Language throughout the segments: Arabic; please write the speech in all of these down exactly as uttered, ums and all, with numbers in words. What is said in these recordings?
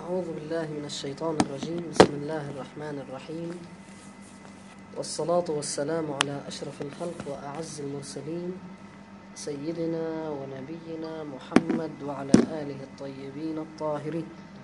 أعوذ بالله من الشيطان الرجيم. بسم الله الرحمن الرحيم، والصلاة والسلام على أشرف الخلق وأعز المرسلين سيدنا ونبينا محمد وعلى آله الطيبين الطاهرين.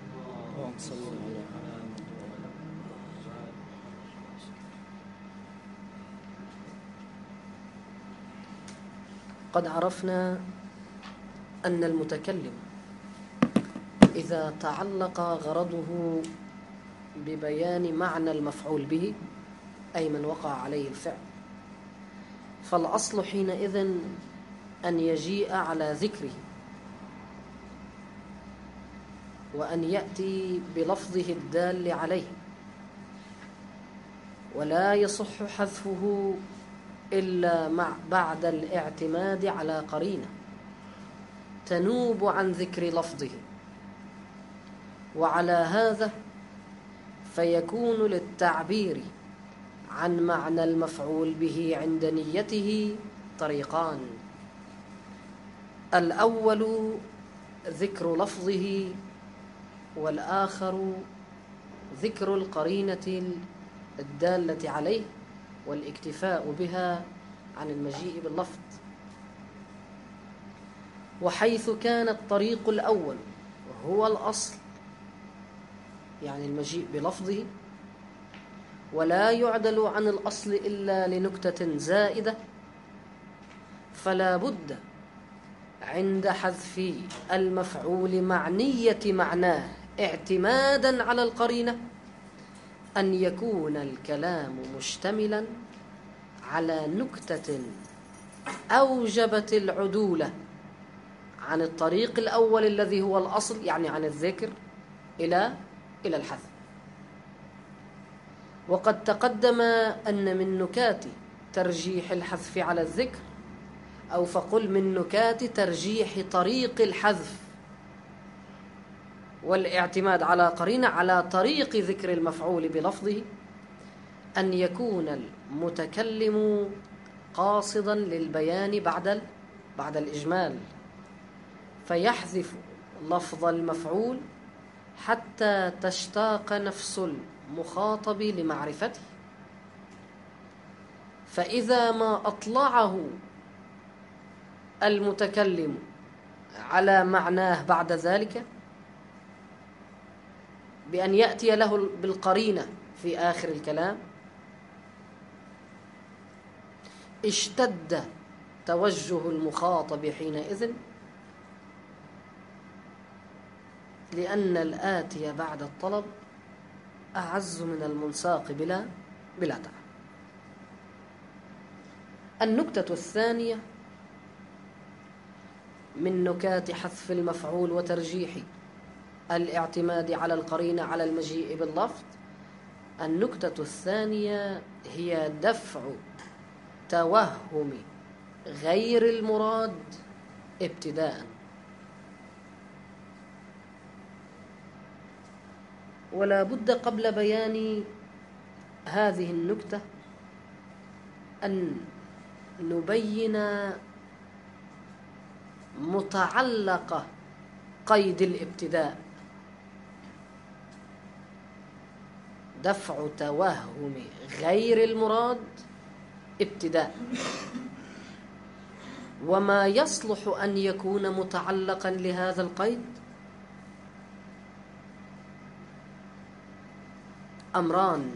قد عرفنا أن المتكلم إذا تعلق غرضه ببيان معنى المفعول به، أي من وقع عليه الفعل، فالأصل حينئذ أن يجيء على ذكره وأن يأتي بلفظه الدال عليه، ولا يصح حذفه إلا مع بعد الاعتماد على قرينة تنوب عن ذكر لفظه. وعلى هذا فيكون للتعبير عن معنى المفعول به عند نيته طريقان: الأول ذكر لفظه، والآخر ذكر القرينة الدالة عليه والاكتفاء بها عن المجيء باللفظ. وحيث كان الطريق الأول هو الأصل، يعني المجيء بلفظه، ولا يعدل عن الأصل إلا لنكتة زائدة، فلا بد عند حذف المفعول معنية معناه اعتمادا على القرينة أن يكون الكلام مشتملا على نكتة أوجبت العدولة عن الطريق الأول الذي هو الأصل، يعني عن الذكر إلى إلى الحذف. وقد تقدم أن من نكات ترجيح الحذف على الذكر، أو فقل من نكات ترجيح طريق الحذف والاعتماد على قرينة على طريق ذكر المفعول بلفظه، أن يكون المتكلم قاصدا للبيان بعد بعد الإجمال، فيحذف لفظ المفعول حتى تشتاق نفس المخاطب لمعرفته، فإذا ما أطلعه المتكلم على معناه بعد ذلك بأن يأتي له بالقرينة في آخر الكلام، اشتد توجه المخاطب حينئذ، لأن الآتي بعد الطلب أعز من المنساق بلا بلا تعب. النكتة الثانية من نكات حذف المفعول وترجيح الاعتماد على القرينة على المجيء باللفظ، النكتة الثانية هي دفع توهم غير المراد ابتداءً. ولا بد قبل بيان هذه النكتة أن نبين متعلق قيد الابتداء: دفع توهم غير المراد ابتداء. وما يصلح أن يكون متعلقا لهذا القيد أمران: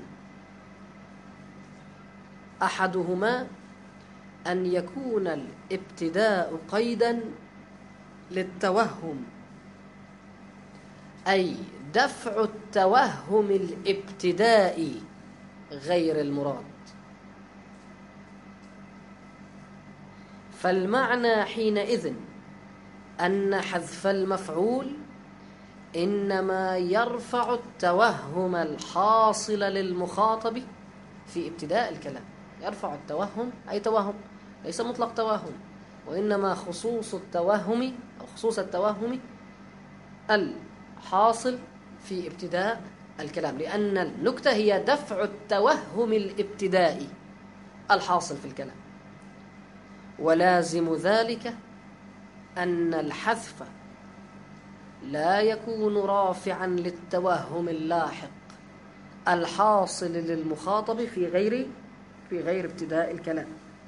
أحدهما أن يكون الابتداء قيدا للتوهم، أي دفع التوهم الابتدائي غير المراد. فالمعنى حينئذ أن حذف المفعول إنما يرفع التوهم الحاصل للمخاطب في ابتداء الكلام. يرفع التوهم، أي توهم ليس مطلق توهم، وإنما خصوص التوهم أو خصوص التوهم الحاصل في ابتداء الكلام، لأن النكتة هي دفع التوهم الابتدائي الحاصل في الكلام. ولازم ذلك أن الحذف لا يكون رافعا للتوهم اللاحق الحاصل للمخاطب في غير في غير ابتداء الكلام.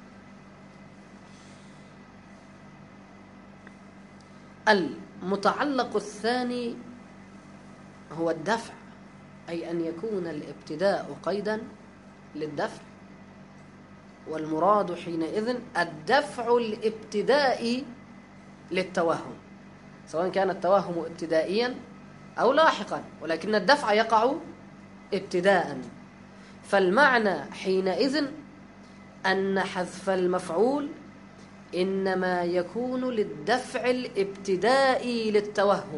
المتعلق الثاني هو الدفع، أي أن يكون الابتداء قيدا للدفع، والمراد حينئذ الدفع الابتدائي للتوهم، سواء كان التوهم ابتدائيا أو لاحقا، ولكن الدفع يقع ابتداء. فالمعنى حينئذ أن حذف المفعول إنما يكون للدفع الابتدائي للتوهم،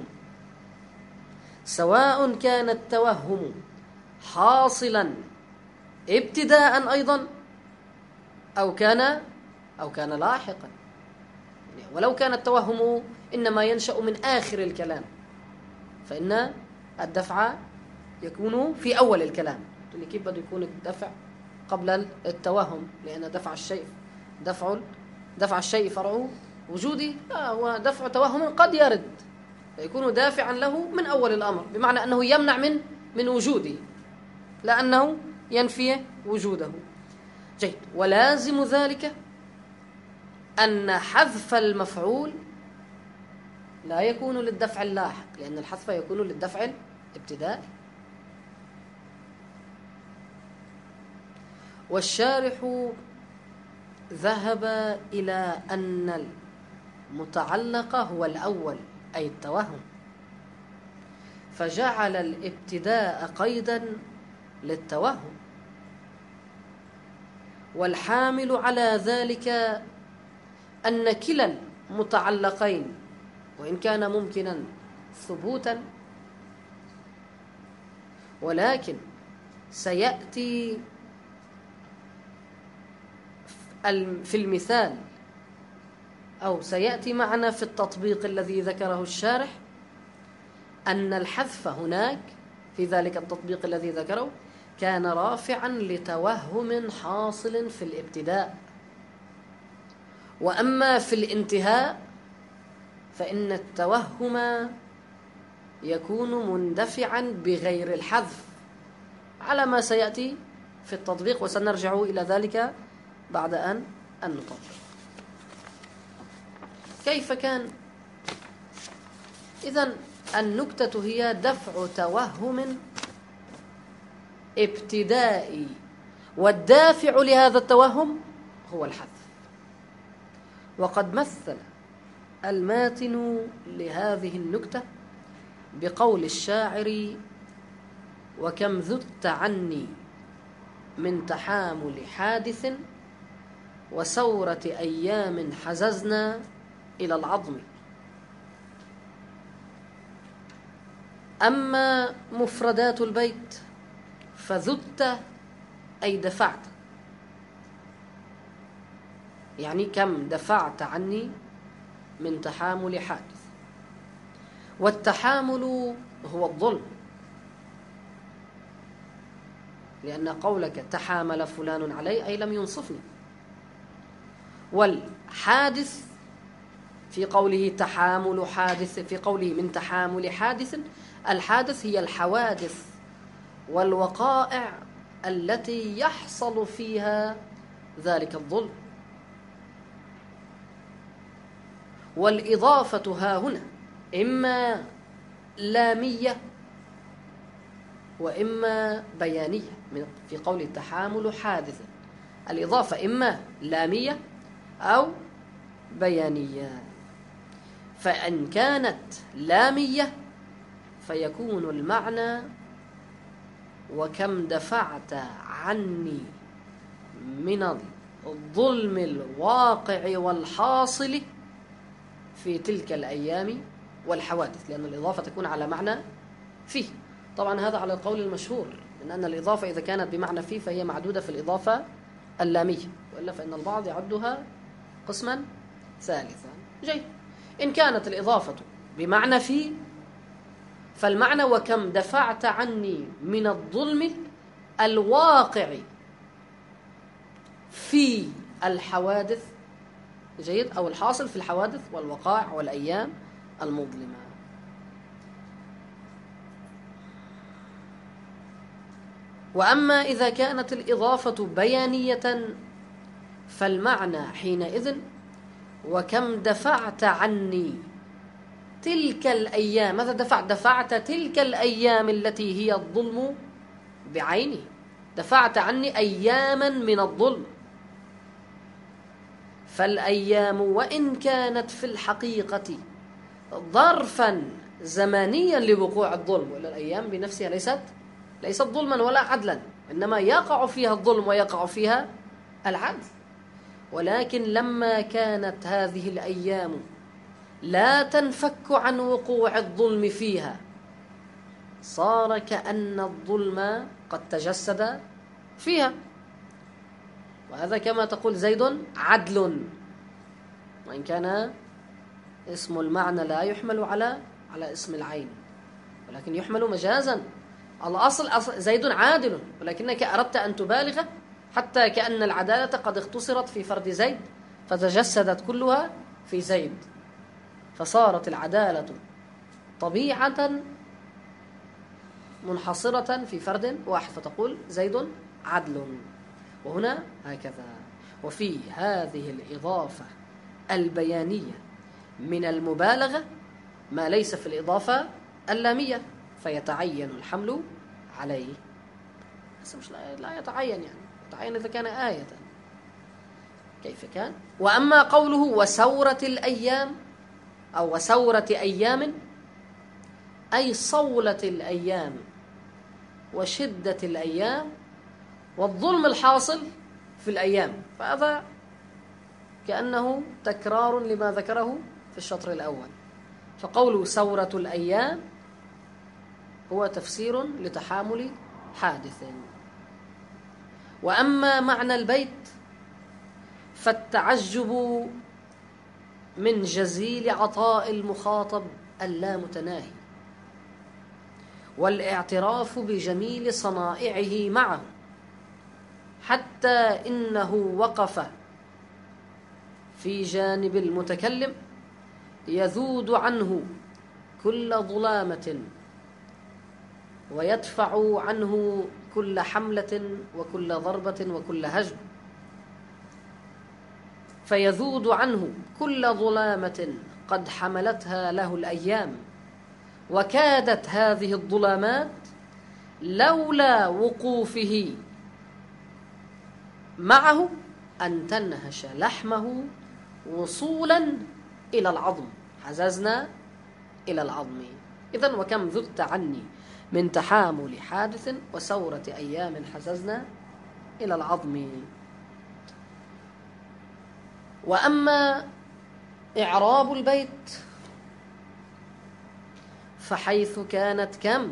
سواء كان التوهم حاصلا ابتداء أيضا أو كان أو كان لاحقا. ولو كان التوهم إنما ينشأ من آخر الكلام فإن الدفع يكون في أول الكلام. كيف بده يكون الدفع قبل التوهم؟ لأن دفع الشيء دفع دفع الشيء فرع وجودي، لا هو دفع توهم قد يرد يكون دافعا له من أول الأمر، بمعنى أنه يمنع من من وجوده لأنه ينفي وجوده. جيد. ولازم ذلك أن حذف المفعول لا يكون للدفع اللاحق، لأن الحذف يكون للدفع الابتدائي. والشارح ذهب إلى أن المتعلق هو الأول أي التوهم، فجعل الابتداء قيدا للتوهم، والحامل على ذلك أن كلا المتعلقين وإن كان ممكنا ثبوتا، ولكن سيأتي في المثال أو سيأتي معنا في التطبيق الذي ذكره الشارح أن الحذف هناك في ذلك التطبيق الذي ذكره كان رافعا لتوهم حاصل في الابتداء، وأما في الانتهاء فإن التوهم يكون مندفعا بغير الحذف على ما سيأتي في التطبيق، وسنرجع إلى ذلك بعد أن نطبق. كيف كان؟ إذن النكتة هي دفع توهم ابتدائي، والدافع لهذا التوهم هو الحذف. وقد مثل الماتن لهذه النكتة بقول الشاعر: وكم ذدت عني من تحامل حادث وسورة أيام حززنا إلى العظم. أما مفردات البيت فذدت أي دفعت، يعني كم دفعت عني من تحامل حادث. والتحامل هو الظلم، لأن قولك تحامل فلان علي أي لم ينصفني. والحادث في قوله تحامل حادث، في قوله من تحامل حادث، الحادث هي الحوادث والوقائع التي يحصل فيها ذلك الظلم. والإضافة ها هنا إما لامية وإما بيانية. في قول التحامل حادث الإضافة إما لامية أو بيانية. فإن كانت لامية فيكون المعنى وكم دفعت عني من الظلم الواقع والحاصل في تلك الأيام والحوادث، لأن الإضافة تكون على معنى فيه. طبعا هذا على القول المشهور من أن الإضافة إذا كانت بمعنى فيه فهي معدودة في الإضافة اللامية، وإلا فإن البعض يعدها قسما ثالثا. جيد. إن كانت الإضافة بمعنى فيه فالمعنى وكم دفعت عني من الظلم الواقع في الحوادث، جيد، أو الحاصل في الحوادث والوقائع والأيام المظلمة. وأما إذا كانت الإضافة بيانية فالمعنى حينئذ وكم دفعت عني تلك الأيام. ماذا دفعت؟ دفعت تلك الأيام التي هي الظلم بعينه، دفعت عني أياما من الظلم. فالأيام وإن كانت في الحقيقة ظرفا زمانيا لوقوع الظلم، ولا الأيام بنفسها ليست ليست ظلما ولا عدلا، إنما يقع فيها الظلم ويقع فيها العدل. ولكن لما كانت هذه الأيام لا تنفك عن وقوع الظلم فيها صار كأن الظلم قد تجسد فيها. وهذا كما تقول زيد عدل، وإن كان اسم المعنى لا يحمل على على اسم العين، ولكن يحمل مجازا. الأصل زيد عادل، ولكنك أردت أن تبالغ حتى كأن العدالة قد اختصرت في فرد زيد فتجسدت كلها في زيد، فصارت العدالة طبيعة منحصرة في فرد واحد، فتقول زيد عدل. وهنا هكذا. وفي هذه الإضافة البيانية من المبالغة ما ليس في الإضافة اللامية، فيتعين الحمل عليه. بس مش لا يتعين، يعني يتعين إذا كان آية. كيف كان؟ وأما قوله وسورة الأيام أو وسورة أيام، أي صولة الأيام وشدة الأيام والظلم الحاصل في الأيام. فهذا كأنه تكرار لما ذكره في الشطر الأول. فقوله سورة الأيام هو تفسير لتحامل حادث. وأما معنى البيت فالتعجب من جزيل عطاء المخاطب اللامتناهي، والاعتراف بجميل صنائعه معه، حتى إنه وقف في جانب المتكلم يذود عنه كل ظلامة ويدفع عنه كل حملة وكل ضربة وكل هجم، فيذود عنه كل ظلامة قد حملتها له الأيام، وكادت هذه الظلامات لولا وقوفه معه أن تنهش لحمه وصولا إلى العظم. حززنا إلى العظم. إذن وكم ذدت عني من تحامل حادث وسورة أيام حززنا إلى العظم. وأما إعراب البيت فحيث كانت كم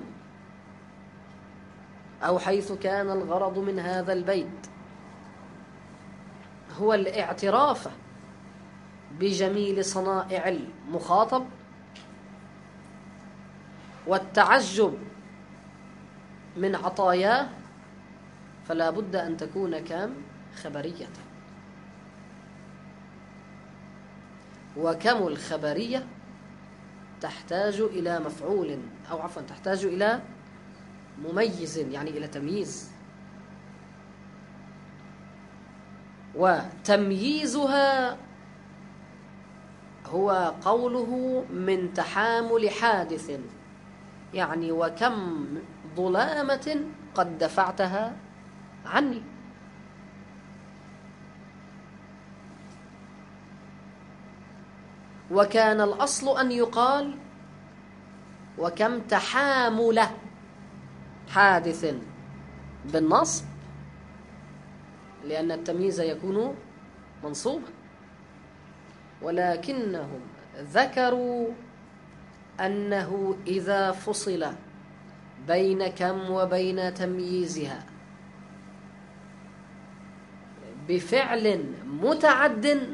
أو حيث كان الغرض من هذا البيت هو الاعتراف بجميل صنائع المخاطب والتعجب من عطاياه، فلا بد أن تكون كم خبرية. وكم الخبرية تحتاج إلى مفعول، أو عفوا تحتاج إلى مميز، يعني إلى تمييز. وتمييزها هو قوله من تحامل حادث، يعني وكم ظلامة قد دفعتها عني. وكان الأصل أن يقال وكم تحامل حادث بالنصب، لأن التمييز يكون منصوبا، ولكنهم ذكروا أنه إذا فصل بين كم وبين تمييزها بفعل متعد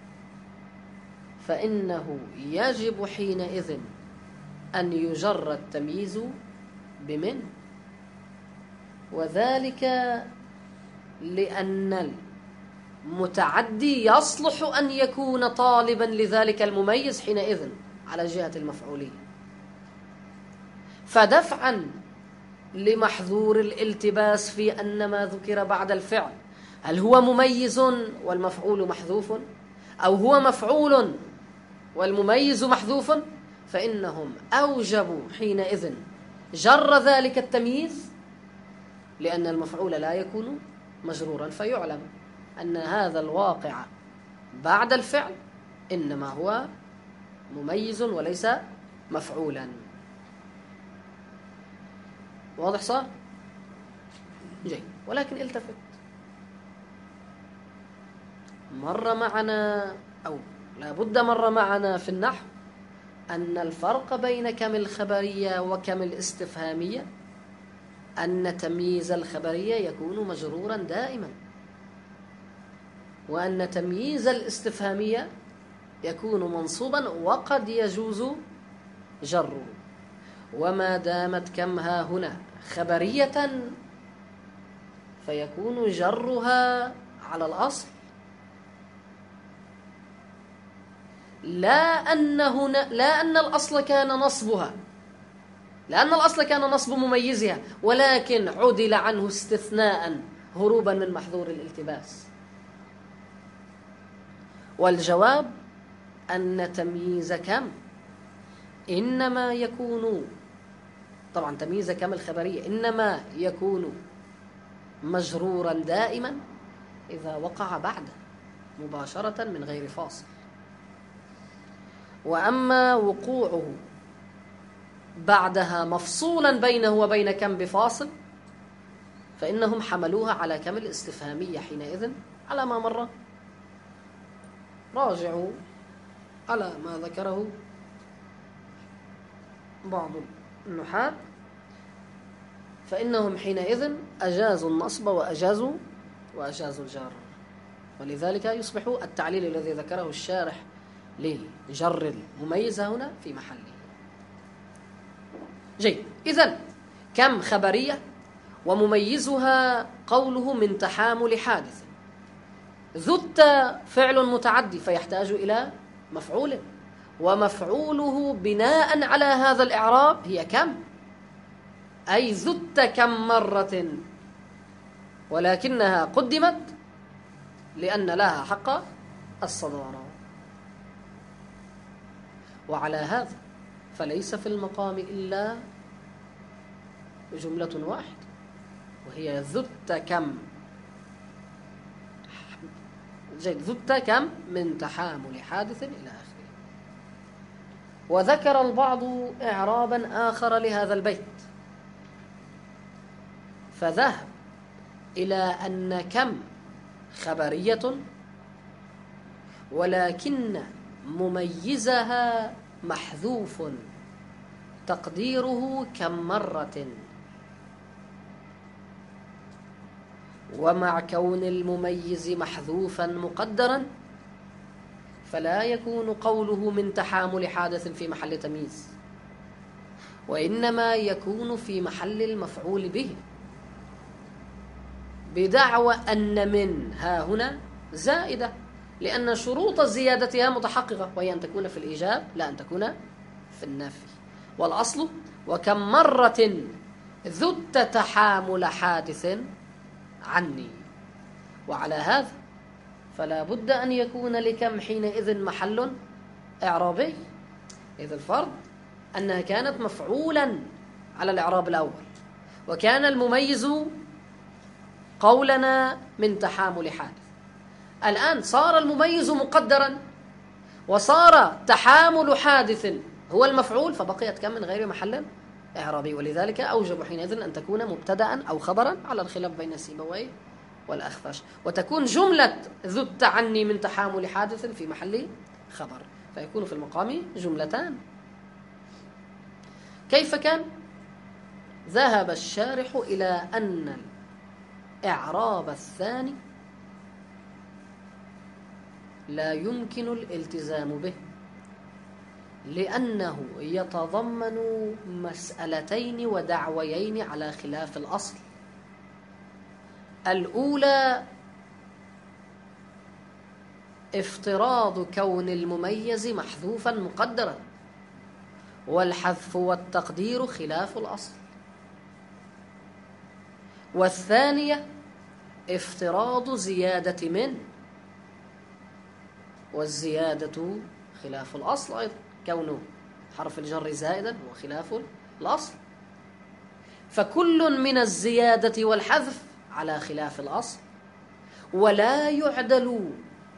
فإنه يجب حينئذ أن يجر التمييز بمن، وذلك لأن المتعدي يصلح أن يكون طالبا لذلك المميز حينئذ على جهة المفعولية. فدفعا لمحذور الالتباس في أن ما ذكر بعد الفعل هل هو مميز والمفعول محذوف أو هو مفعول والمميز محذوف، فإنهم أوجبوا حينئذ جر ذلك التمييز، لأن المفعول لا يكون مجرورا، فيعلم أن هذا الواقع بعد الفعل إنما هو مميز وليس مفعولا. واضح صار؟ جيد. ولكن التفت، مر معنا أو لابد مر معنا في النحو أن الفرق بين كم الخبرية وكم الاستفهامية أن تمييز الخبرية يكون مجرورا دائما، وأن تمييز الاستفهامية يكون منصوبا وقد يجوز جره. وما دامت كم ها هنا خبرية فيكون جرها على الأصل، لا أن هنا لا أن الأصل كان نصبها، لأن الأصل كان نصب مميزها، ولكن عدل عنه استثناء هروبا من محذور الالتباس. والجواب أن تمييز كم إنما يكون، طبعا تمييز كم الخبرية إنما يكون مجرورا دائما إذا وقع بعده مباشرة من غير فاصل. وأما وقوعه بعدها مفصولا بينه وبين كم بفاصل فإنهم حملوها على كم الاستفهامية حينئذ على ما مر. راجعوا على ما ذكره بعض النحاة، فإنهم حينئذ أجازوا النصب وأجازوا وأجازوا الجر، ولذلك يصبح التعليل الذي ذكره الشارح لجر المميز هنا في محله. جيد. إذن كم خبرية ومميزها قوله من تحامل حادث. ذت فعل متعدي فيحتاج إلى مفعول، ومفعوله بناء على هذا الإعراب هي كم، أي ذت كم مرة، ولكنها قدمت لأن لها حق الصدارة. وعلى هذا فليس في المقام إلا جملة واحدة، وهي ذت كم. جيد. ذت كم من تحامل حادث إلى آخره. وذكر البعض إعرابا آخر لهذا البيت، فذهب إلى أن كم خبرية ولكن مميزها محذوف تقديره كم مرة، ومع كون المميز محذوفا مقدرا فلا يكون قوله من تحامل حادث في محل تمييز، وإنما يكون في محل المفعول به، بدعوى أن من ها هنا زائدة، لأن شروط زيادتها متحققة، وهي أن تكون في الإيجاب لا أن تكون في النفي. والأصل وكم مرة ذت تحامل حادث عني. وعلى هذا فلا بد أن يكون لكم حينئذ محل إعرابي، إذ الفرض أنها كانت مفعولا على الإعراب الأول، وكان المميز قولنا من تحامل حادث. الآن صار المميز مقدرا وصار تحامل حادث هو المفعول، فبقيت كم من غير محل إعرابي، ولذلك أوجب حينئذ أن تكون مبتدأ أو خبرا على الخلاف بين سيبويه والأخفش، وتكون جملة ذت عني من تحامل حادث في محل خبر، فيكون في المقام جملتان. كيف كان؟ ذهب الشارح إلى أن الإعراب الثاني لا يمكن الالتزام به، لأنه يتضمن مسألتين ودعويين على خلاف الأصل. الأولى افتراض كون المميز محذوفا مقدرا، والحذف والتقدير خلاف الأصل. والثانية افتراض زيادة من، والزيادة خلاف الأصل أيضا، كونه حرف الجر زائدا هو خلاف الأصل، فكل من الزيادة والحذف على خلاف الأصل، ولا يعدل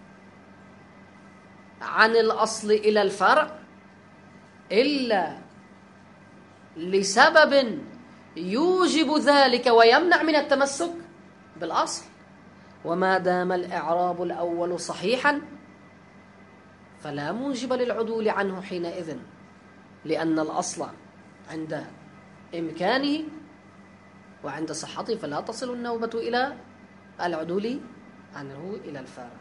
عن الأصل إلى الفرع إلا لسبب يوجب ذلك ويمنع من التمسك بالأصل. وما دام الإعراب الأول صحيحا فلا موجب للعدول عنه حينئذ، لأن الأصل عند إمكانه وعند صحته فلا تصل النوبة إلى العدول عنه إلى الفارع.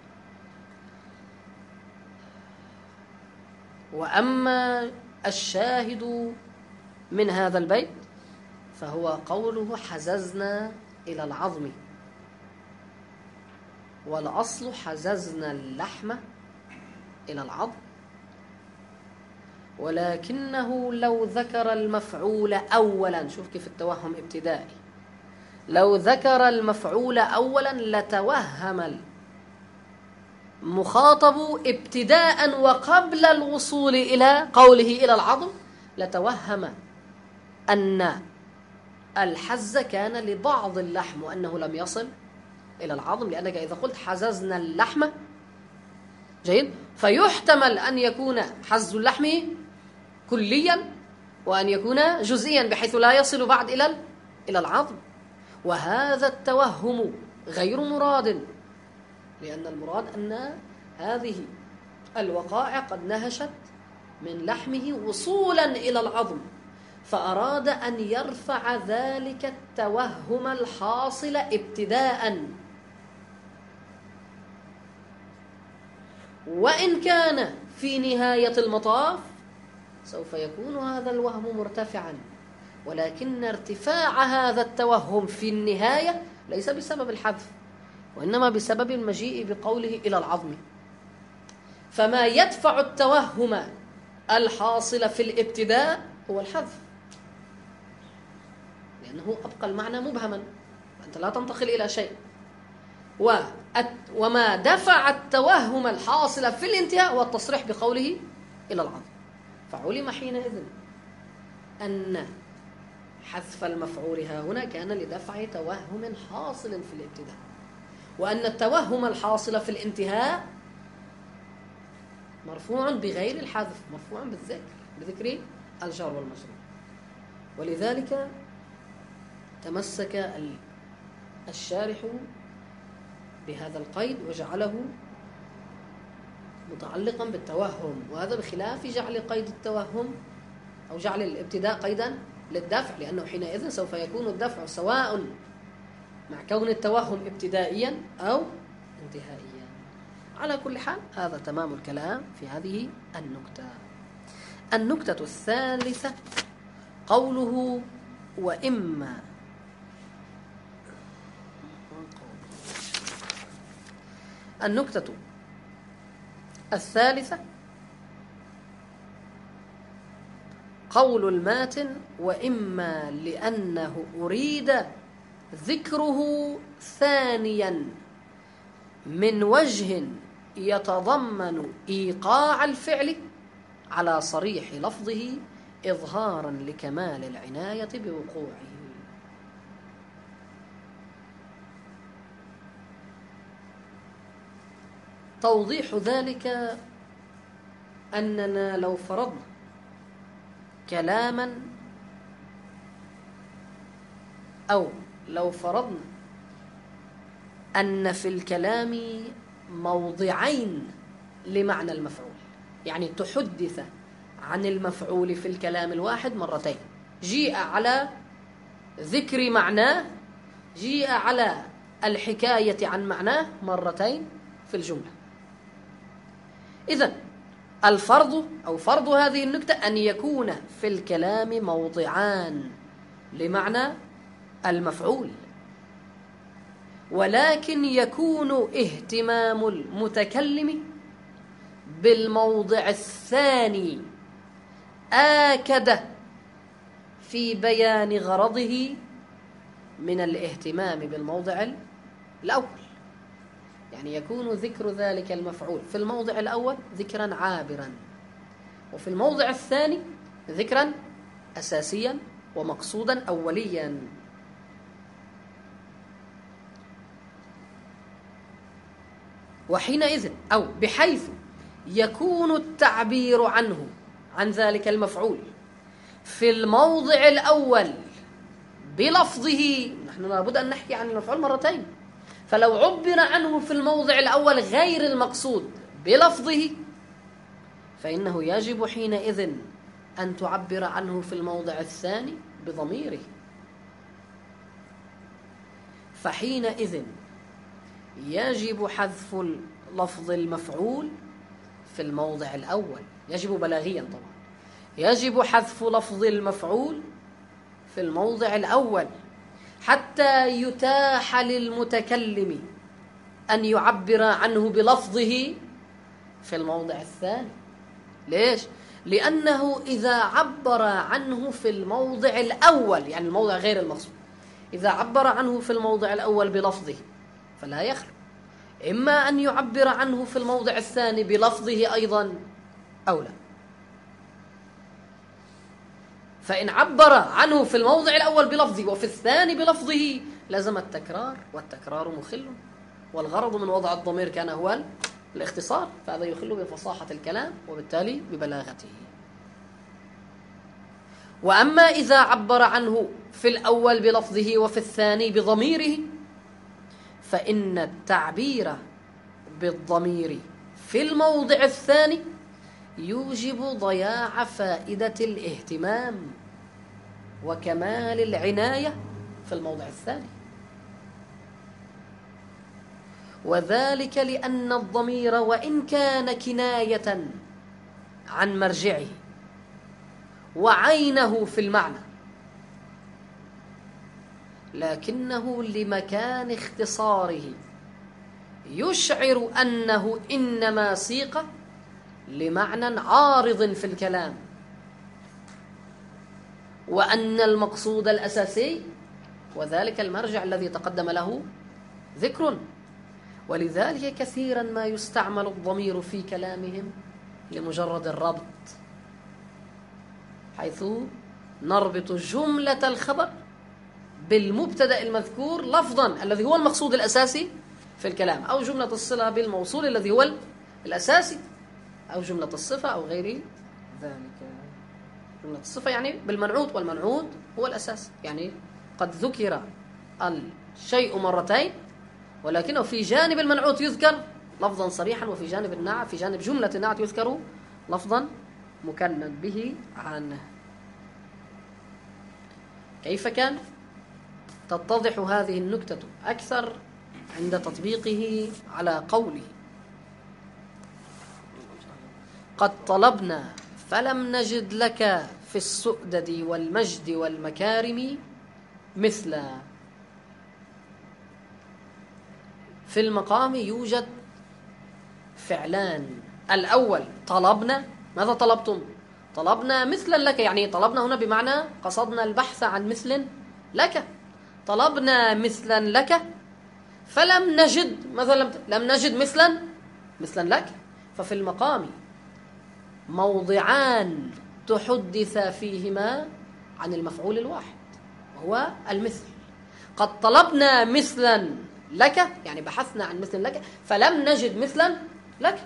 وأما الشاهد من هذا البيت فهو قوله حززنا إلى العظم، والأصل حززنا اللحم إلى العظم، ولكنه لو ذكر المفعول أولا، شوف كيف التوهم ابتدائي، لو ذكر المفعول أولا لتوهم المخاطب ابتداء وقبل الوصول إلى قوله إلى العظم، لتوهم أن الحز كان لبعض اللحم وأنه لم يصل إلى العظم، لأنك إذا قلت حززنا اللحم جيد فيحتمل أن يكون حز اللحم كليا وأن يكون جزئيا بحيث لا يصل بعد إلى إلى العظم، وهذا التوهم غير مراد، لأن المراد أن هذه الوقائع قد نهشت من لحمه وصولا إلى العظم، فأراد أن يرفع ذلك التوهم الحاصل ابتداء، وإن كان في نهاية المطاف سوف يكون هذا الوهم مرتفعا، ولكن ارتفاع هذا التوهم في النهاية ليس بسبب الحذف، وإنما بسبب المجيء بقوله إلى العظم. فما يدفع التوهم الحاصل في الابتداء هو الحذف، لأنه أبقى المعنى مبهما، أنت لا تنتقل إلى شيء. وما دفع التوهم الحاصل في الانتهاء هو التصريح بقوله إلى العظم، فعلم حينئذ أن حذف المفعول ها هنا كان لدفع توهم حاصل في الابتداء، وأن التوهم الحاصل في الانتهاء مرفوع بغير الحذف، مرفوع بالذكر، بذكر الجار والمجرور. ولذلك تمسك الشارح بهذا القيد وجعله متعلقا بالتوهم، وهذا بخلاف جعل قيد التوهم أو جعل الابتداء قيدا للدفع، لأنه حينئذ سوف يكون الدفع سواء مع كون التوهم ابتدائيا أو انتهائيا. على كل حال هذا تمام الكلام في هذه النكتة. النكتة الثالثة قوله وإما النكتة الثالثة قول الماتن وإما لأنه أريد ذكره ثانيا من وجه يتضمن إيقاع الفعل على صريح لفظه إظهارا لكمال العناية بوقوعه. توضيح ذلك أننا لو فرضنا كلاما أو لو فرضنا أن في الكلام موضعين لمعنى المفعول، يعني تحدث عن المفعول في الكلام الواحد مرتين، جيء على ذكر معناه، جيء على الحكاية عن معناه مرتين في الجملة. إذن الفرض أو فرض هذه النكتة أن يكون في الكلام موضعان لمعنى المفعول، ولكن يكون اهتمام المتكلم بالموضع الثاني آكد في بيان غرضه من الاهتمام بالموضع الأول، يعني يكون ذكر ذلك المفعول في الموضع الأول ذكرا عابرا، وفي الموضع الثاني ذكرا أساسيا ومقصودا أوليا. وحينئذ أو بحيث يكون التعبير عنه عن ذلك المفعول في الموضع الأول بلفظه، نحن لابد أن نحكي عن المفعول مرتين، فلو عبر عنه في الموضع الأول غير المقصود بلفظه فإنه يجب حينئذ أن تعبر عنه في الموضع الثاني بضميره. فحينئذ يجب حذف لفظ المفعول في الموضع الأول، يجب بلاغيا طبعا، يجب حذف لفظ المفعول في الموضع الأول حتى يتاح للمتكلم أن يعبر عنه بلفظه في الموضع الثاني. ليش؟ لأنه إذا عبر عنه في الموضع الأول، يعني الموضع غير المقصود، إذا عبر عنه في الموضع الأول بلفظه فلا يخلو إما أن يعبر عنه في الموضع الثاني بلفظه أيضا أو لا. فإن عبر عنه في الموضع الأول بلفظه وفي الثاني بلفظه لازم التكرار، والتكرار مخل، والغرض من وضع الضمير كان هو الاختصار، فهذا يخل بفصاحة الكلام وبالتالي ببلاغته. وأما إذا عبر عنه في الأول بلفظه وفي الثاني بضميره فإن التعبير بالضمير في الموضع الثاني يوجب ضياع فائدة الاهتمام وكمال العناية في الموضع الثاني، وذلك لأن الضمير وإن كان كناية عن مرجعه وعينه في المعنى لكنه لمكان اختصاره يشعر أنه إنما سيق لمعنى عارض في الكلام، وأن المقصود الأساسي وذلك المرجع الذي تقدم له ذكر. ولذلك كثيرا ما يستعمل الضمير في كلامهم لمجرد الربط، حيث نربط جملة الخبر بالمبتدأ المذكور لفظا الذي هو المقصود الأساسي في الكلام، أو جملة الصلة بالموصول الذي هو الأساسي، أو جملة الصفة أو غير ذلك. جملة الصفة يعني بالمنعوت، والمنعوت هو الأساس، يعني قد ذكر الشيء مرتين ولكنه في جانب المنعوت يذكر لفظا صريحا، وفي جانب النعت، في جانب جملة النعت يذكر لفظا مكنن به عنه. كيف كان؟ تتضح هذه النكتة أكثر عند تطبيقه على قوله قد طلبنا فلم نجد لك في السؤدد والمجد والمكارم مثلا. في المقام يوجد فعلان، الأول طلبنا، ماذا طلبتم؟ طلبنا مثلا لك، يعني طلبنا هنا بمعنى قصدنا البحث عن مثل لك، طلبنا مثلا لك فلم نجد، مثلا لم نجد مثلا مثلا لك. ففي المقام موضعان تحدث فيهما عن المفعول الواحد وهو المثل. قد طلبنا مثلا لك يعني بحثنا عن مثل لك فلم نجد مثلا لك.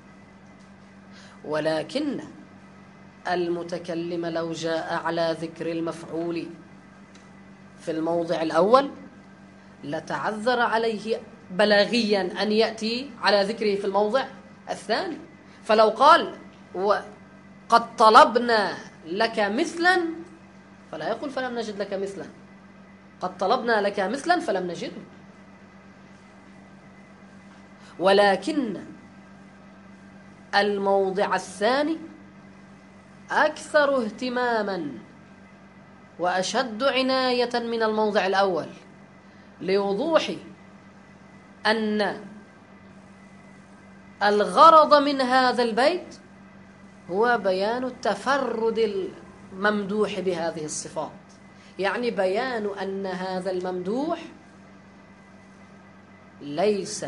ولكن المتكلم لو جاء على ذكر المفعول في الموضع الأول لتعذر عليه بلاغيا أن يأتي على ذكره في الموضع الثاني. فلو قال قد طلبنا لك مثلا فلا يقول فلم نجد لك مثلا، قد طلبنا لك مثلا فلم نجده. ولكن الموضع الثاني أكثر اهتماما وأشد عناية من الموضع الأول لوضوح أن الغرض من هذا البيت هو بيان التفرد الممدوح بهذه الصفات، يعني بيان أن هذا الممدوح ليس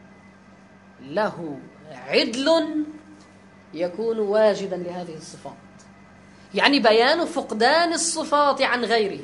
له عدل يكون واجدا لهذه الصفات، يعني بيان فقدان الصفات عن غيره.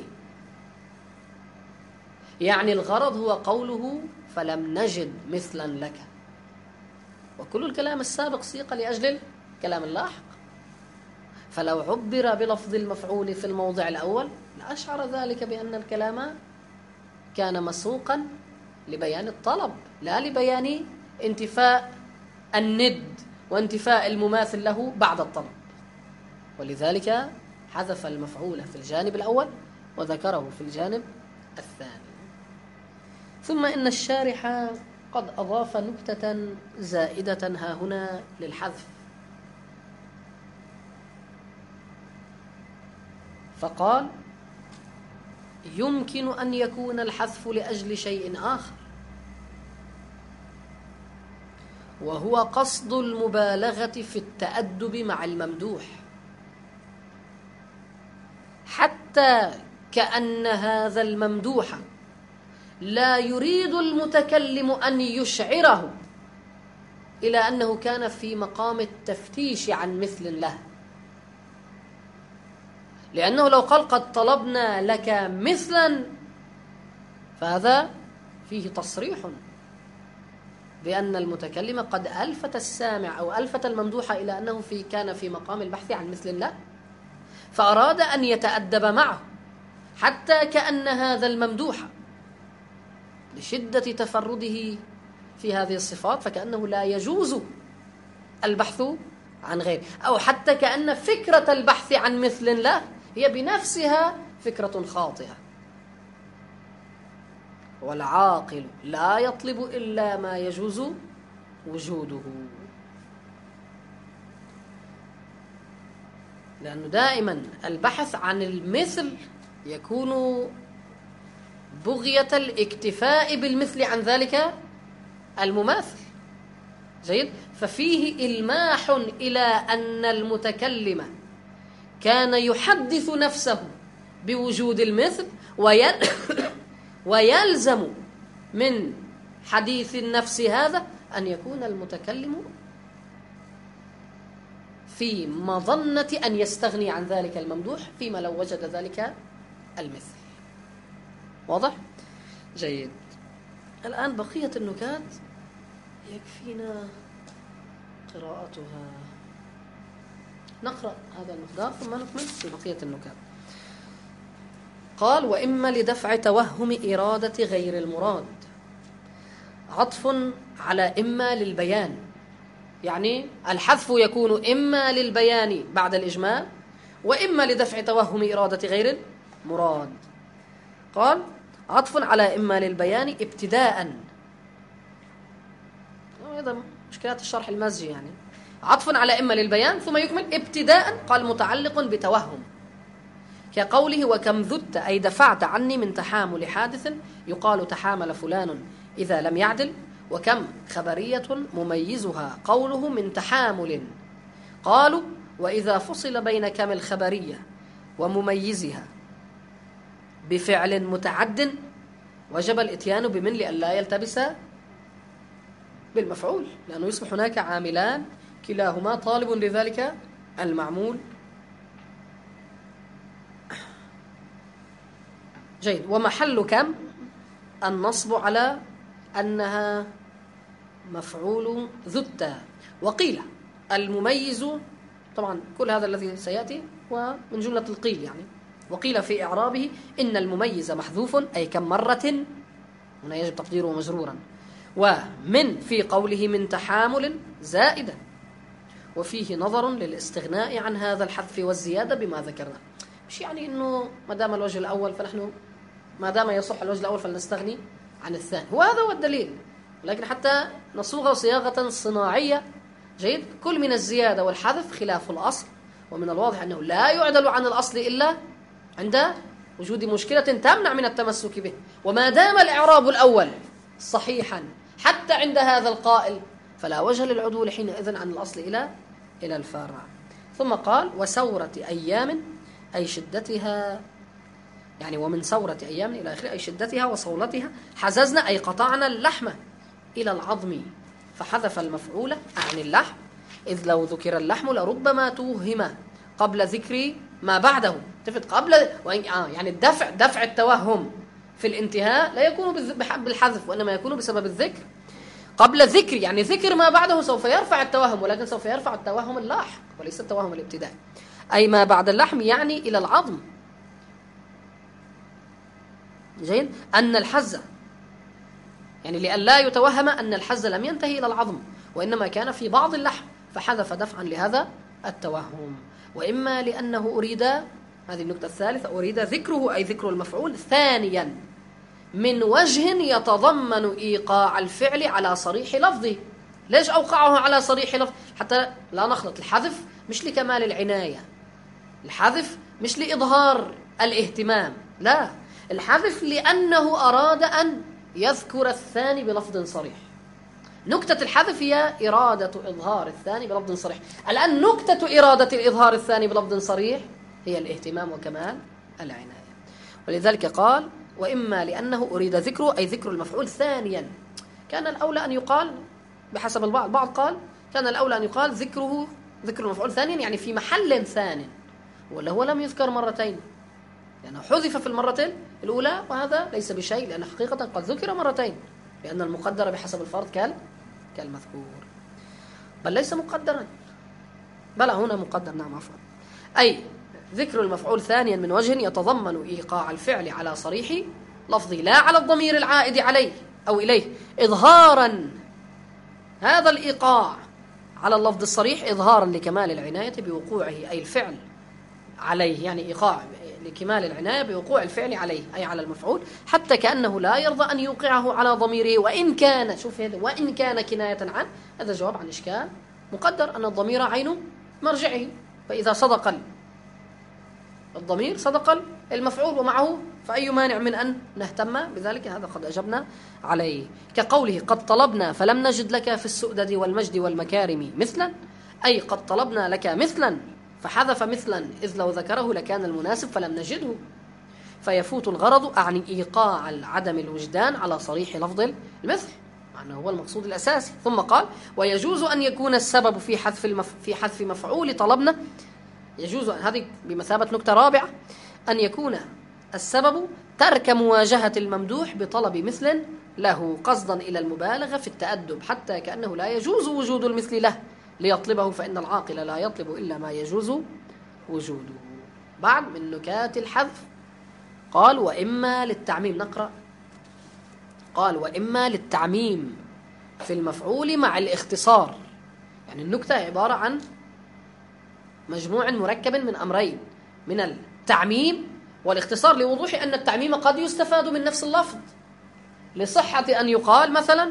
يعني الغرض هو قوله فلم نجد مثلا لك، وكل الكلام السابق سيق لأجل الكلام اللاحق. فلو عبر بلفظ المفعول في الموضع الأول لأشعر ذلك بأن الكلام كان مسوقا لبيان الطلب لا لبيان انتفاء الند وانتفاء المماثل له بعد الطلب، ولذلك حذف المفعول في الجانب الأول وذكره في الجانب الثاني. ثم إن الشارح قد أضاف نكتة زائدة ها هنا للحذف، فقال يمكن أن يكون الحذف لأجل شيء آخر، وهو قصد المبالغة في التأدب مع الممدوح، حتى كأن هذا الممدوح لا يريد المتكلم أن يشعره إلى أنه كان في مقام التفتيش عن مثل له، لأنه لو قال قد طلبنا لك مثلا فهذا فيه تصريح بأن المتكلم قد ألفت السامع أو ألفت الممدوح إلى أنه في كان في مقام البحث عن مثل له، فأراد أن يتأدب معه، حتى كأن هذا الممدوح لشدة تفرده في هذه الصفات فكأنه لا يجوز البحث عن غيره، أو حتى كأن فكرة البحث عن مثل له هي بنفسها فكرة خاطئة. والعاقل لا يطلب إلا ما يجوز وجوده، لأنه دائما البحث عن المثل يكون بغية الاكتفاء بالمثل عن ذلك المماثل. جيد؟ ففيه إلماح إلى أن المتكلم كان يحدث نفسه بوجود المثل، ويلزم من حديث النفس هذا أن يكون المتكلم في مظنة أن يستغني عن ذلك الممدوح فيما لو وجد ذلك المثل. واضح؟ جيد. الآن بقية النكات يكفينا قراءتها، نقرأ هذا المقدار ثم نكمل في بقية النكات. قال وإما لدفع توهم إرادة غير المراد، عطف على إما للبيان، يعني الحذف يكون إما للبيان بعد الإجمال وإما لدفع توهم إرادة غير المراد. قال عطف على إما للبيان ابتداء، هذا مشكلات الشرح المزجي، يعني عطف على إما للبيان ثم يكمل ابتداء. قال متعلق بتوهم، كقوله وكم ذدت أي دفعت عني من تحامل حادث، يقال تحامل فلان إذا لم يعدل. وكم خبرية مميزها قوله من تحامل. قالوا وإذا فصل بين كم الخبرية ومميزها بفعل متعد وجب الاتيان بمن لئلا يلتبس بالمفعول، لأنه يصبح هناك عاملان كلاهما طالب لذلك المعمول. جيد. ومحل كم النصب على أنها مفعول ذت. وقيل المميز، طبعا كل هذا الذي سيأتي ومن جملة القيل يعني. وقيل في إعرابه إن المميز محذوف أي كم مرة، هنا يجب تقديره مجرورا. ومن في قوله من تحامل زائدة، وفيه نظر للاستغناء عن هذا الحذف والزيادة بما ذكرنا. مش يعني إنه ما دام الوجه الأول فنحن ما دام يصح الوجه الأول فلنستغني عن الثاني، وهذا هو الدليل. لكن حتى نصوغ صياغة صناعية. جيد. كل من الزيادة والحذف خلاف الأصل، ومن الواضح أنه لا يعدل عن الأصل إلا عند وجود مشكلة تمنع من التمسك به. وما دام الإعراب الأول صحيحا حتى عند هذا القائل فلا وجه للعدول حينئذ عن الأصل إلى إلى الفرع. ثم قال وسورة أيام أي شدتها يعني ومن سورة أيام إلى آخره، أي شدتها وصولتها. حززنا أي قطعنا اللحم إلى العظم، فحذف المفعول عن اللحم، إذ لو ذكر اللحم لربما توهم قبل ذكر ما بعده. تفت قبل وإن آه يعني الدفع دفع التوهم في الانتهاء لا يكون بالحذف، وإنما يكون بسبب الذكر قبل ذكر، يعني ذكر ما بعده سوف يرفع التوهم، ولكن سوف يرفع التوهم اللاحق وليس التوهم الابتدائي. أي ما بعد اللحم يعني إلى العظم. جيد. أن الحز يعني لئلا يتوهم أن الحز لم ينتهي إلى العظم، وإنما كان في بعض اللحم، فحذف دفعا لهذا التوهم. وإما لأنه أريد، هذه النقطة الثالثة، أريد ذكره أي ذكر المفعول ثانيا من وجه يتضمن إيقاع الفعل على صريح لفظه. ليش أوقعه على صريح لفظ؟ حتى لا نخلط. الحذف مش لكمال العناية، الحذف مش لإظهار الاهتمام، لا، الحذف لأنه أراد أن يذكر الثاني بلفظ صريح. نكتة الحذف هي إرادة إظهار الثاني بلفظ صريح. الآن نكتة إرادة الإظهار الثاني بلفظ صريح هي الاهتمام وكمال العناية. ولذلك قال وإما لأنه أريد ذكره أي ذكر المفعول ثانيا. كان الأولى أن يقال بحسب البعض، بعض قال كان الأولى أن يقال ذكره ذكر المفعول ثانيا يعني في محل ثان، ولا هو لم يذكر مرتين لأنه يعني حذف في المرة الأولى، وهذا ليس بشيء لأن حقيقة قد ذكر مرتين، لأن المقدر بحسب الفرض كال كالمذكور، بل ليس مقدرا، بل هنا مقدر. نعم عفوا. أي ذكر المفعول ثانيا من وجه يتضمن إيقاع الفعل على صريح لفظه لا على الضمير العائد عليه أو إليه، إظهارا هذا الإيقاع على اللفظ الصريح إظهارا لكمال العناية بوقوعه أي الفعل عليه، يعني إيقاع لكمال العناية بوقوع الفعل عليه أي على المفعول، حتى كأنه لا يرضى أن يوقعه على ضميره وإن كان، شوف هذا، وإن كان كناية عن، هذا جواب عن إشكال مقدر أن الضمير عين مرجعه، فإذا صدق الضمير صدق المفعول ومعه، فأي مانع من أن نهتم بذلك؟ هذا قد أجبنا عليه. كقوله قد طلبنا فلم نجد لك في السؤدد والمجد والمكارم مثلا، أي قد طلبنا لك مثلا فحذف مثلا، إذ لو ذكره لكان المناسب فلم نجده، فيفوت الغرض أعني إيقاع عدم الوجدان على صريح لفظ المثل، مع أنه هو المقصود الأساسي. ثم قال ويجوز أن يكون السبب في حذف المف... في حذف مفعول طلبنا، يجوز، هذه بمثابة نكتة رابعة، أن يكون السبب ترك مواجهة الممدوح بطلب مثل له قصدا إلى المبالغة في التأدب، حتى كأنه لا يجوز وجود المثل له ليطلبه، فإن العاقل لا يطلب إلا ما يجوز وجوده. بعد من نكات الحذف قال وإما للتعميم، نقرأ. قال وإما للتعميم في المفعول مع الاختصار، يعني النكتة عبارة عن مجموع مركب من أمرين، من التعميم والاختصار، لوضوح أن التعميم قد يستفاد من نفس اللفظ، لصحة أن يقال مثلا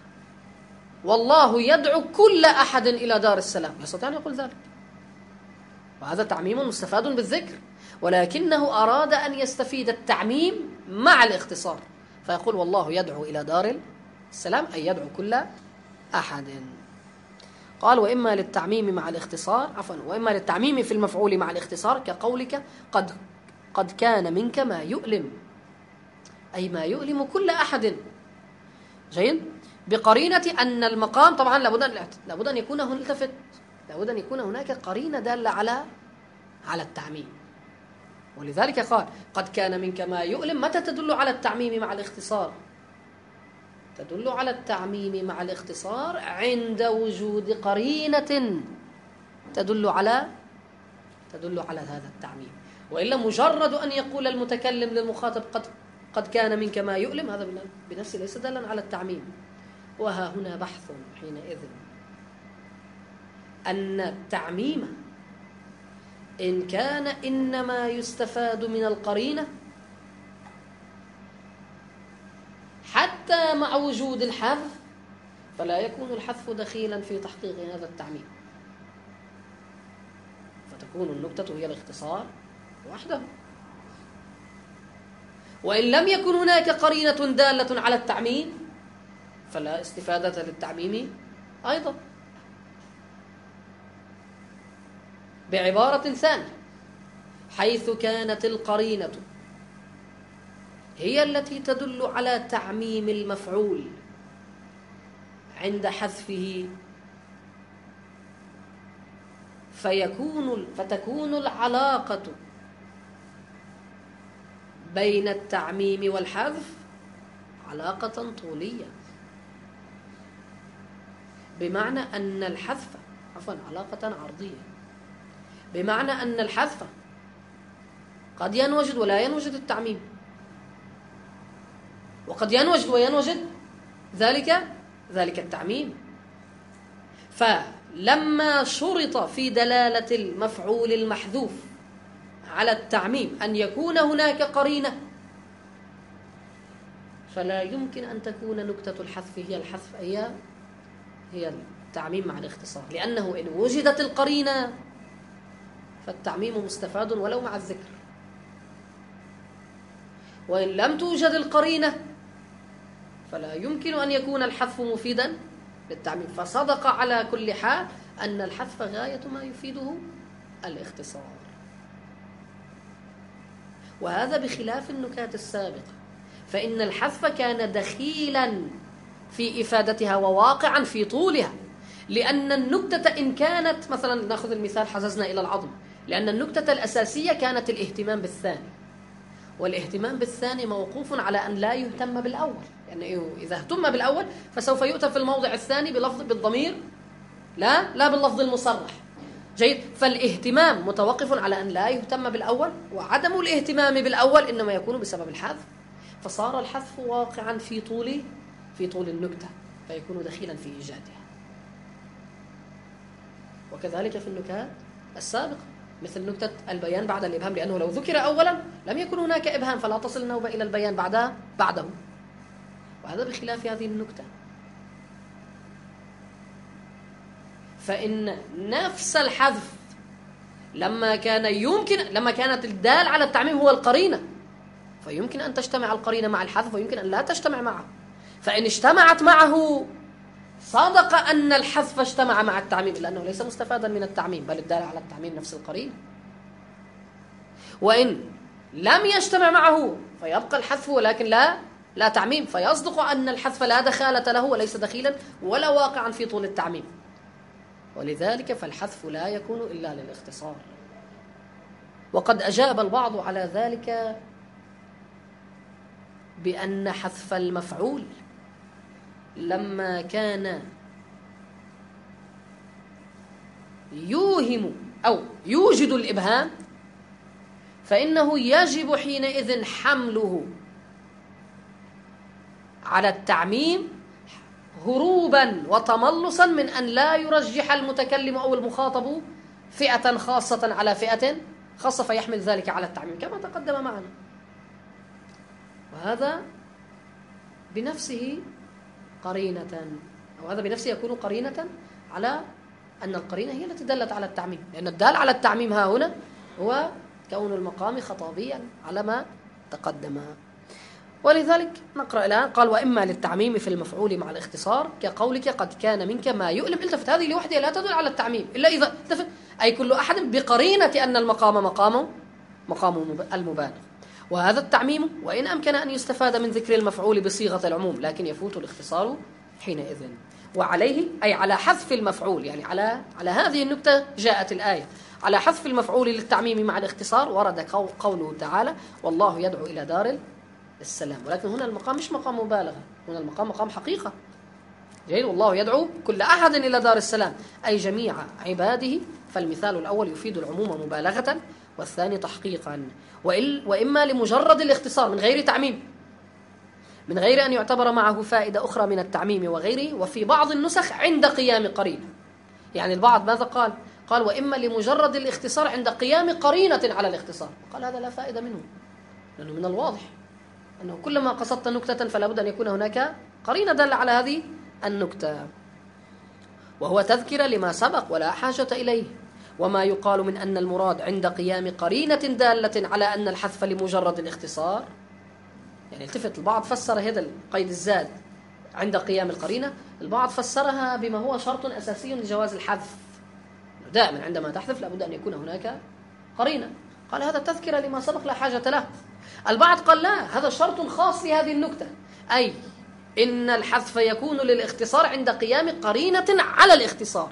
والله يدعو كل أحد إلى دار السلام، يستطيع أن يقول ذلك، وهذا تعميم مستفاد بالذكر، ولكنه أراد أن يستفيد التعميم مع الاختصار، فيقول والله يدعو إلى دار السلام أي يدعو كل أحد. قال وإما للتعميم مع الاختصار، عفوا وإما للتعميم في المفعول مع الاختصار، كقولك قد قد كان منك ما يؤلم، أي ما يؤلم كل أحد. جيد. بقرينة أن المقام، طبعا لابد لابد أن يكون هناك لابد أن يكون هناك قرينة دالة على على التعميم، ولذلك قال قد كان منك ما يؤلم. متى تدل على التعميم مع الاختصار؟ تدل على التعميم مع الاختصار عند وجود قرينة تدل على تدل على هذا التعميم، وإلا مجرد أن يقول المتكلم للمخاطب قد قد كان منك ما يؤلم، هذا بنفسه ليس دالا على التعميم. وها هنا بحث حينئذ أن التعميم إن كان إنما يستفاد من القرينة حتى مع وجود الحذف، فلا يكون الحذف دخيلا في تحقيق هذا التعميم، فتكون النكتة هي الاختصار وحده. وإن لم يكن هناك قرينة دالة على التعميم فلا استفادة للتعميم أيضا. بعبارة ثانية، حيث كانت القرينة هي التي تدل على تعميم المفعول عند حذفه، فيكون فتكون العلاقة بين التعميم والحذف علاقة طولية، بمعنى أن الحذف عفوا علاقة عرضية، بمعنى أن الحذف قد ينوجد ولا ينوجد التعميم، وقد ينوجد وينوجد ذلك ذلك التعميم. فلما شرط في دلالة المفعول المحذوف على التعميم أن يكون هناك قرينة، فلا يمكن أن تكون نكتة الحذف هي الحذف هي هي التعميم مع الاختصار، لأنه إن وجدت القرينة فالتعميم مستفاد ولو مع الذكر، وإن لم توجد القرينة فلا يمكن أن يكون الحذف مفيدا للتعميم. فصدق على كل حال أن الحذف غاية ما يفيده الاختصار، وهذا بخلاف النكات السابقة، فإن الحذف كان دخيلا في إفادتها وواقعا في طولها، لأن النكتة إن كانت مثلا نأخذ المثال حززنا إلى العظم، لأن النكتة الأساسية كانت الاهتمام بالثاني، والاهتمام بالثاني موقوف على أن لا يهتم بالأول، يعني إذا اهتم بالأول فسوف يؤتى في الموضع الثاني بلفظ بالضمير لا لا باللفظ المصرح. جيد، فالاهتمام متوقف على أن لا يهتم بالأول، وعدم الاهتمام بالأول إنما يكون بسبب الحذف، فصار الحذف واقعا في طول في طول النكتة، فيكون دخيلا في إيجادها. وكذلك في النكات السابقة مثل نكتة البيان بعد الإبهام، لأنه لو ذكر أولا لم يكن هناك إبهام فلا تصل النوبة إلى البيان بعد بعده، وهذا بخلاف هذه النكتة. فإن نفس الحذف لما كان يمكن لما كانت الدال على التعميم هو القرينة، فيمكن أن تجتمع القرينة مع الحذف ويمكن أن لا تجتمع معه، فإن اجتمعت معه صدق أن الحذف اجتمع مع التعميم، لأنه ليس مستفادا من التعميم بل الدال على التعميم نفس القرينة. وإن لم يجتمع معه فيبقى الحذف ولكن لا لا تعميم، فيصدق أن الحذف لا دخالة له وليس دخيلا ولا واقعا في طول التعميم، ولذلك فالحذف لا يكون إلا للاختصار. وقد أجاب البعض على ذلك بأن حذف المفعول لما كان يوهم أو يوجد الإبهام فإنه يجب حينئذ حمله على التعميم هروبا وتملصا من أن لا يرجح المتكلم أو المخاطب فئة خاصة على فئة خاصة فيحمل ذلك على التعميم كما تقدم معنا. وهذا بنفسه قرينة أو هذا بنفسه يكون قرينة على أن القرينة هي التي دلت على التعميم، لأن الدال على التعميم ها هنا هو كون المقام خطابيا على ما تقدم. ولذلك نقرأ الآن قال وإما للتعميم في المفعول مع الاختصار كقولك قد كان منك ما يؤلم. التفت، هذه لوحدها لا تدل على التعميم إلا إذا التفت أي كل أحد بقرينة أن المقام مقام مقام المبالغ. وهذا التعميم وإن أمكن أن يستفاد من ذكر المفعول بصيغة العموم لكن يفوت الاختصار حينئذ. وعليه أي على حذف المفعول، يعني على على هذه النكتة جاءت الآية على حذف المفعول للتعميم مع الاختصار. ورد قوله تعالى والله يدعو إلى دار السلام، ولكن هنا المقام مش مقام مبالغة، هنا المقام مقام حقيقة. جيد، والله يدعو كل أحد إلى دار السلام أي جميع عباده، فالمثال الأول يفيد العموم مبالغة والثاني تحقيقا. وإما لمجرد الاختصار من غير تعميم، من غير أن يعتبر معه فائدة أخرى من التعميم وغيره. وفي بعض النسخ عند قيام قرينة، يعني البعض ماذا قال؟ قال وإما لمجرد الاختصار عند قيام قرينة على الاختصار. قال هذا لا فائدة منه، لأنه من الواضح أنه كلما قصدت نكتة فلا بد أن يكون هناك قرينة دل على هذه النكتة، وهو تذكر لما سبق ولا حاجة إليه. وما يقال من أن المراد عند قيام قرينة دالة على أن الحذف لمجرد الاختصار، يعني التفت البعض فسر هذا القيد الزاد عند قيام القرينة، البعض فسرها بما هو شرط أساسي لجواز الحذف، دائما عندما تحذف لابد أن يكون هناك قرينة. قال هذا تذكر لما سبق لا حاجة له، البعض قال لا، هذا شرط خاص لهذه النكتة، أي إن الحذف يكون للاختصار عند قيام قرينة على الاختصار،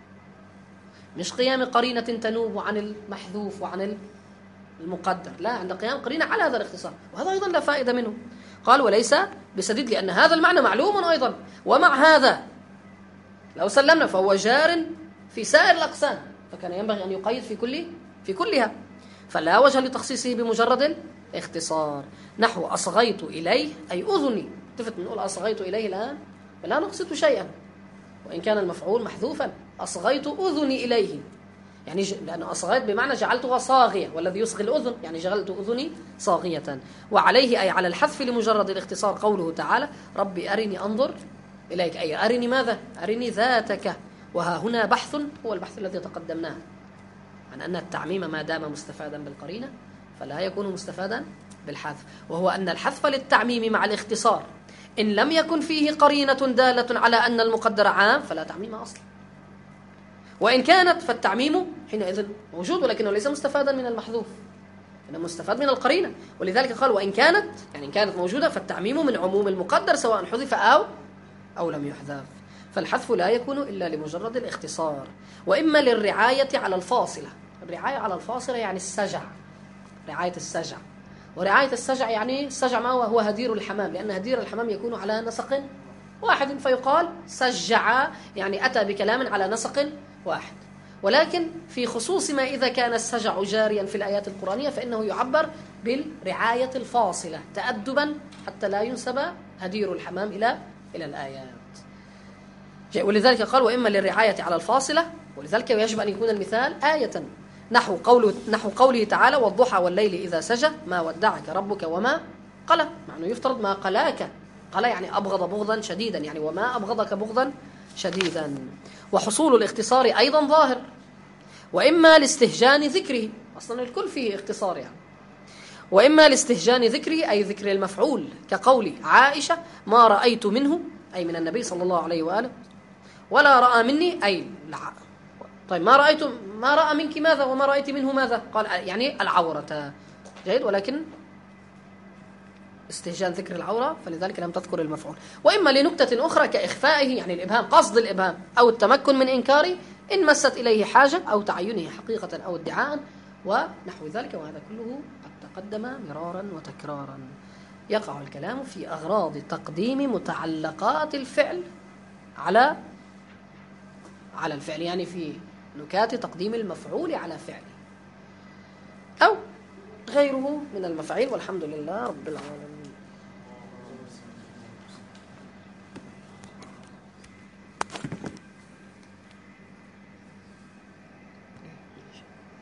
مش قيام قرينة تنوب عن المحذوف وعن المقدر، لا، عند قيام قرينة على هذا الاختصار، وهذا أيضا لا فائدة منه. قال وليس بسديد، لأن هذا المعنى معلوم أيضا، ومع هذا لو سلمنا فهو جار في سائر الأقسام، فكان ينبغي أن يقيد في كل في كلها، فلا وجه لتخصيصه بمجرد الاختصار. نحو أصغيت إليه أي أذني، تفت نقول أصغيت إليه الآن فلا نقصد شيئا وإن كان المفعول محذوفا، أصغيت أذني إليه، يعني ج... لأن أصغيت بمعنى جعلتها صاغية، والذي يصغي الأذن يعني جعلت أذني صاغية. وعليه أي على الحذف لمجرد الاختصار قوله تعالى ربي أرني أنظر إليك، أي أرني ماذا؟ أرني ذاتك. وها هنا بحث هو البحث الذي تقدمناه عن أن التعميم ما دام مستفادا بالقرينة فلا يكون مستفادا بالحذف، وهو أن الحذف للتعميم مع الاختصار إن لم يكن فيه قرينة دالة على أن المقدر عام فلا تعميم أصلا، وإن كانت فالتعميم حينئذ موجود ولكنه ليس مستفادا من المحذوف، إنه مستفاد من القرينة. ولذلك قال وإن كانت، يعني إن كانت موجودة فالتعميم من عموم المقدر سواء حذف أو أو لم يحذف، فالحذف لا يكون إلا لمجرد الاختصار، وإما للرعاية على الفاصلة. الرعاية على الفاصلة يعني السجع، رعاية السجع، ورعاية السجع يعني السجع ما هو؟ هو هدير الحمام، لأن هدير الحمام يكون على نسق واحد، فيقال سجع يعني أتى بكلام على نسق واحد. ولكن في خصوص ما إذا كان السجع جاريا في الآيات القرآنية فإنه يعبر بالرعاية الفاصلة تأدبا حتى لا ينسب هدير الحمام إلى إلى الآيات. ولذلك قال وإما للرعاية على الفاصلة، ولذلك يجب أن يكون المثال آية، نحو قوله نحو قوله تعالى والضحى والليل إذا سجى ما ودعك ربك وما قلى، معنى يفترض ما قلاك، قلى يعني أبغض بغضا شديدا، يعني وما أبغضك بغضا شديدا. وحصول الاختصار أيضا ظاهر، وإما لاستهجان ذكره، أصلا الكل فيه اختصار يعني، وإما لاستهجان ذكره أي ذكر المفعول كقول عائشة ما رأيت منه أي من النبي صلى الله عليه وآله، ولا رأى مني أي لا. طيب ما رأيت ما رأى منك ماذا وما رأيت منه ماذا؟ قال يعني العورة، جيد، ولكن استهجان ذكر العورة فلذلك لم تذكر المفعول. وإما لنكتة أخرى كإخفائه يعني الإبهام، قصد الإبهام أو التمكن من إنكاره إن مست إليه حاجة أو تعينه حقيقة أو ادعاء ونحو ذلك، وهذا كله قد تقدم مرارا وتكرارا. يقع الكلام في أغراض تقديم متعلقات الفعل على على الفعل، يعني في نكات تقديم المفعول على فعله أو غيره من المفاعيل، والحمد لله رب العالمين.